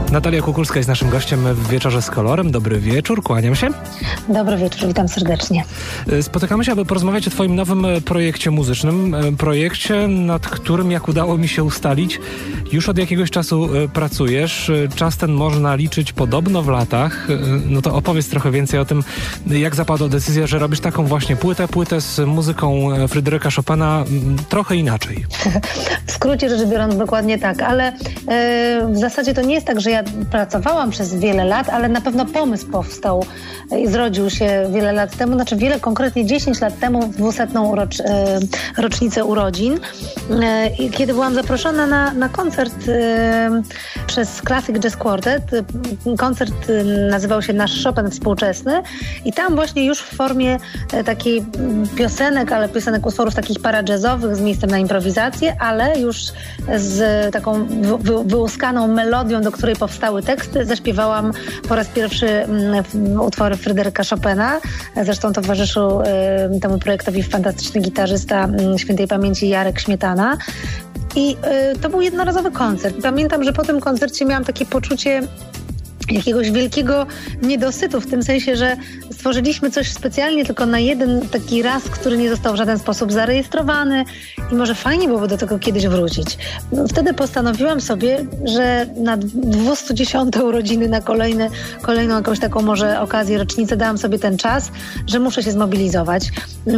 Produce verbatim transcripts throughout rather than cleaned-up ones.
Natalia Kukulska jest naszym gościem w Wieczorze z Kolorem. Dobry wieczór, kłaniam się. Dobry wieczór, witam serdecznie. Spotykamy się, aby porozmawiać o twoim nowym projekcie muzycznym. Projekcie, nad którym, jak udało mi się ustalić, już od jakiegoś czasu pracujesz. Czas ten można liczyć podobno w latach. No to opowiedz trochę więcej o tym, jak zapadła decyzja, że robisz taką właśnie płytę, płytę z muzyką Fryderyka Chopina trochę inaczej. W skrócie rzecz biorąc dokładnie tak, ale yy, w zasadzie to nie jest tak, że ja pracowałam przez wiele lat, ale na pewno pomysł powstał i zrodził się wiele lat temu, znaczy wiele, konkretnie dziesięć lat temu, w dwusetną rocz, yy, rocznicę urodzin, yy, kiedy byłam zaproszona na, na koncert yy, przez Classic Jazz Quartet. Koncert yy, nazywał się Nasz Chopin Współczesny i tam właśnie już w formie yy, takiej piosenek, ale piosenek utworów takich paradjazzowych z miejscem na improwizację, ale już z taką wy, wy, wyłuskaną melodią, do której powstały teksty, zaśpiewałam po raz pierwszy utwory Fryderyka Chopina. Zresztą towarzyszył y, temu projektowi fantastyczny gitarzysta y, świętej pamięci Jarek Śmietana. I y, to był jednorazowy koncert. Pamiętam, że po tym koncercie miałam takie poczucie jakiegoś wielkiego niedosytu, w tym sensie, że stworzyliśmy coś specjalnie tylko na jeden taki raz, który nie został w żaden sposób zarejestrowany i może fajnie byłoby do tego kiedyś wrócić. Wtedy postanowiłam sobie, że na dwieście dziesiąte urodziny, na kolejne, kolejną jakąś taką może okazję, rocznicę, dałam sobie ten czas, że muszę się zmobilizować.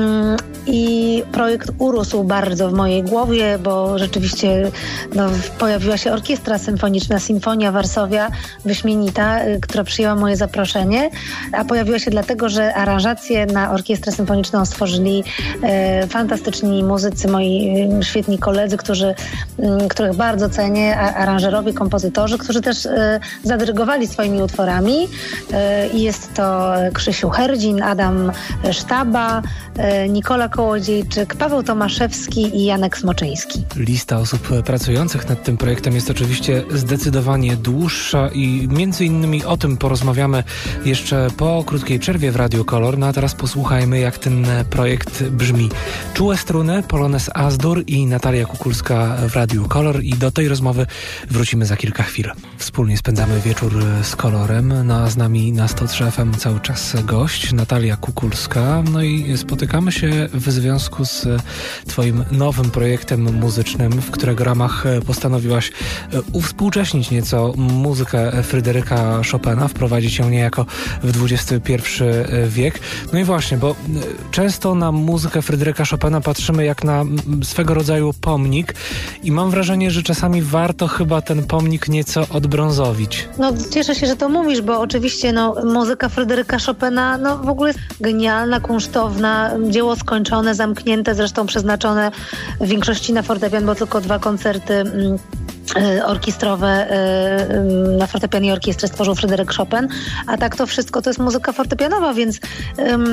I projekt urósł bardzo w mojej głowie, bo rzeczywiście no, pojawiła się orkiestra symfoniczna, Sinfonia Varsovia, wyśmienita, która przyjęła moje zaproszenie, a pojawiła się dlatego, że aranżację na orkiestrę symfoniczną stworzyli e, fantastyczni muzycy, moi e, świetni koledzy, którzy, m, których bardzo cenię, a, aranżerowie, kompozytorzy, którzy też e, zadyrygowali swoimi utworami. E, jest to Krzysiu Herdzin, Adam Sztaba, e, Nikola Kołodziejczyk, Paweł Tomaszewski i Janek Smoczyński. Lista osób pracujących nad tym projektem jest oczywiście zdecydowanie dłuższa i między innymi o tym porozmawiamy jeszcze po krótkiej przerwie w Radiu Kolor. No a teraz posłuchajmy, jak ten projekt brzmi. Czułe struny, Polonez Azdur i Natalia Kukulska w Radiu Kolor i do tej rozmowy wrócimy za kilka chwil. Wspólnie spędzamy wieczór z Kolorem, no a z nami na sto trzy F M cały czas gość Natalia Kukulska. No i spotykamy się w związku z twoim nowym projektem muzycznym, w którego ramach postanowiłaś uwspółcześnić nieco muzykę Fryderyka Chopina, wprowadzić ją niejako w dwudziesty pierwszy wiek. No i właśnie, bo często na muzykę Fryderyka Chopina patrzymy jak na swego rodzaju pomnik i mam wrażenie, że czasami warto chyba ten pomnik nieco odbrązowić. No cieszę się, że to mówisz, bo oczywiście no, muzyka Fryderyka Chopina no w ogóle jest genialna, kunsztowna, dzieło skończone, zamknięte, zresztą przeznaczone w większości na fortepian, bo tylko dwa koncerty mm, orkiestrowe na fortepianie i orkiestrze stworzył Fryderyk Chopin, a tak to wszystko to jest muzyka fortepianowa, więc um,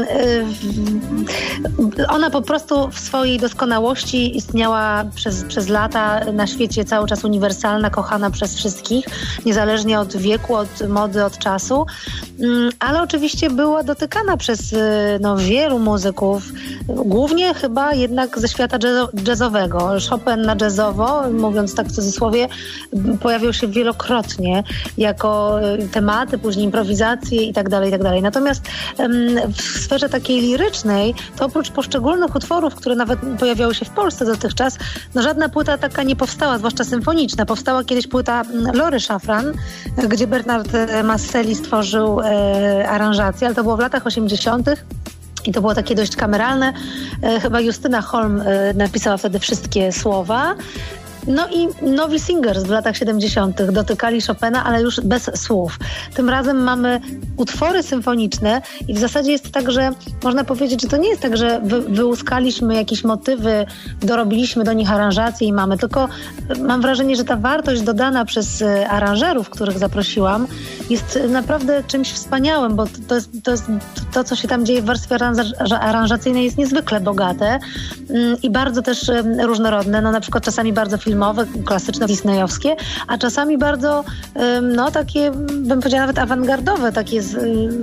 ona po prostu w swojej doskonałości istniała przez, przez lata na świecie, cały czas uniwersalna, kochana przez wszystkich, niezależnie od wieku, od mody, od czasu, um, ale oczywiście była dotykana przez no, wielu muzyków, głównie chyba jednak ze świata jazzowego. Chopin na jazzowo, mówiąc tak w cudzysłowie, pojawiał się wielokrotnie jako tematy, później improwizacje i tak dalej, i tak dalej. Natomiast w sferze takiej lirycznej, to oprócz poszczególnych utworów, które nawet pojawiały się w Polsce dotychczas, no żadna płyta taka nie powstała, zwłaszcza symfoniczna. Powstała kiedyś płyta Lory Szafran, gdzie Bernard Masselli stworzył e, aranżację, ale to było w latach osiemdziesiątych. I to było takie dość kameralne. E, chyba Justyna Holm e, napisała wtedy wszystkie słowa. No i nowi singers w latach siedemdziesiątych dotykali Chopina, ale już bez słów. Tym razem mamy utwory symfoniczne i w zasadzie jest tak, że można powiedzieć, że to nie jest tak, że wy, wyłuskaliśmy jakieś motywy, dorobiliśmy do nich aranżacje i mamy, tylko mam wrażenie, że ta wartość dodana przez aranżerów, których zaprosiłam, jest naprawdę czymś wspaniałym, bo to, jest, to, jest, to co się tam dzieje w warstwie aranżacyjnej jest niezwykle bogate i bardzo też różnorodne. No na przykład czasami bardzo filmowe, filmowe, klasyczne, disneyowskie, a czasami bardzo no takie, bym powiedziała, nawet awangardowe, takie z,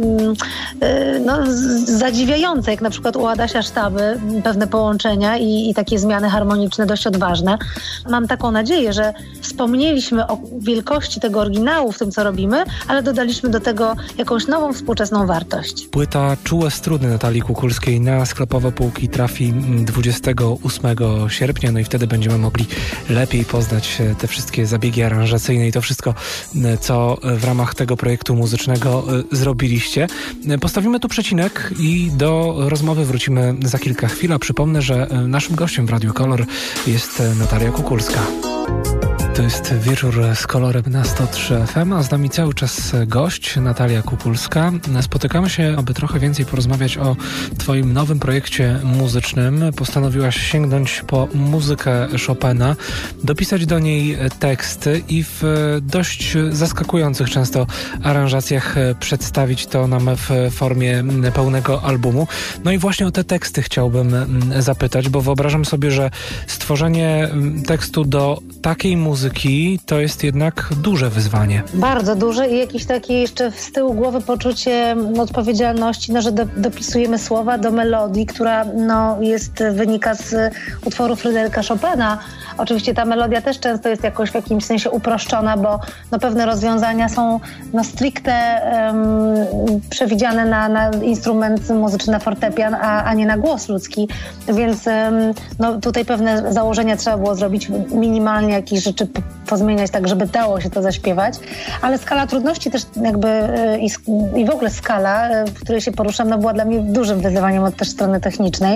no, zadziwiające, jak na przykład u Adasia Sztaby, pewne połączenia i, i takie zmiany harmoniczne dość odważne. Mam taką nadzieję, że wspomnieliśmy o wielkości tego oryginału w tym, co robimy, ale dodaliśmy do tego jakąś nową, współczesną wartość. Płyta Czułe struny Natalii Kukulskiej na sklepowe półki trafi dwudziestego ósmego sierpnia, no i wtedy będziemy mogli lepiej poznać te wszystkie zabiegi aranżacyjne i to wszystko, co w ramach tego projektu muzycznego zrobiliście. Postawimy tu przecinek i do rozmowy wrócimy za kilka chwil, a przypomnę, że naszym gościem w Radiu Kolor jest Natalia Kukulska. To jest Wieczór z Kolorem na sto trzy F M, a z nami cały czas gość Natalia Kukulska. Spotykamy się, aby trochę więcej porozmawiać o twoim nowym projekcie muzycznym. Postanowiłaś sięgnąć po muzykę Chopina, dopisać do niej teksty i w dość zaskakujących często aranżacjach przedstawić to nam w formie pełnego albumu. No i właśnie o te teksty chciałbym zapytać, bo wyobrażam sobie, że stworzenie tekstu do takiej muzyki to jest jednak duże wyzwanie. Bardzo duże i jakieś takie jeszcze z tyłu głowy poczucie odpowiedzialności, no, że do, dopisujemy słowa do melodii, która no, jest, wynika z utworu Fryderyka Chopina. Oczywiście ta melodia też często jest jakoś w jakimś sensie uproszczona, bo no, pewne rozwiązania są no, stricte um, przewidziane na, na instrument muzyczny, na fortepian, a, a nie na głos ludzki. Więc um, no, tutaj pewne założenia trzeba było zrobić, minimalnie jakieś rzeczy pozmieniać tak, żeby dało się to zaśpiewać. Ale skala trudności też jakby i, i w ogóle skala, w której się poruszam, no, była dla mnie dużym wyzwaniem od też strony technicznej.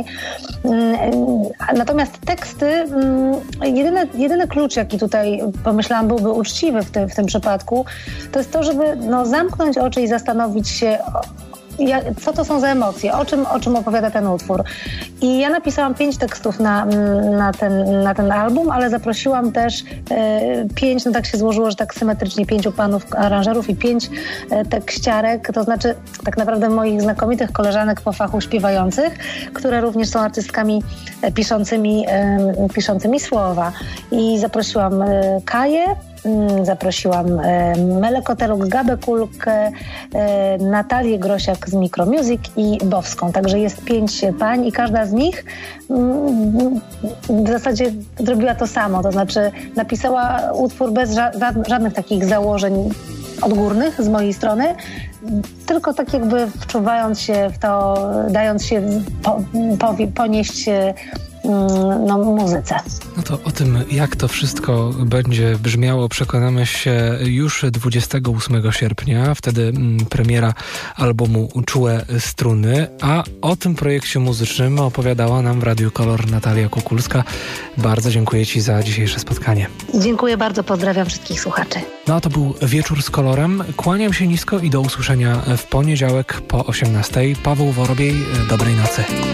Natomiast teksty, jedyny, jedyny klucz, jaki tutaj pomyślałam, byłby uczciwy w tym, w tym przypadku, to jest to, żeby no, zamknąć oczy i zastanowić się, Ja, co to są za emocje, o czym, o czym opowiada ten utwór. I ja napisałam pięć tekstów na, na, ten, na ten album, ale zaprosiłam też e, pięć, no tak się złożyło, że tak symetrycznie, pięciu panów aranżerów i pięć e, tekściarek, to znaczy tak naprawdę moich znakomitych koleżanek po fachu śpiewających, które również są artystkami e, piszącymi, e, piszącymi słowa. I zaprosiłam e, Kaję, zaprosiłam e, Melę Koteluk, Gabę Kulkę, e, Natalię Grosiak z Micromusic i Bowską. Także jest pięć pań i każda z nich mm, w zasadzie zrobiła to samo. To znaczy napisała utwór bez ża- żadnych takich założeń odgórnych z mojej strony, tylko tak jakby wczuwając się w to, dając się po, po, ponieść no, muzyce. No to o tym, jak to wszystko będzie brzmiało, przekonamy się już dwudziestego ósmego sierpnia. Wtedy mm, premiera albumu Czułe struny, a o tym projekcie muzycznym opowiadała nam w Radiu Kolor Natalia Kukulska. Bardzo dziękuję ci za dzisiejsze spotkanie. Dziękuję bardzo, pozdrawiam wszystkich słuchaczy. No a to był Wieczór z Kolorem. Kłaniam się nisko i do usłyszenia w poniedziałek po osiemnastej. Paweł Worobiej, dobrej nocy.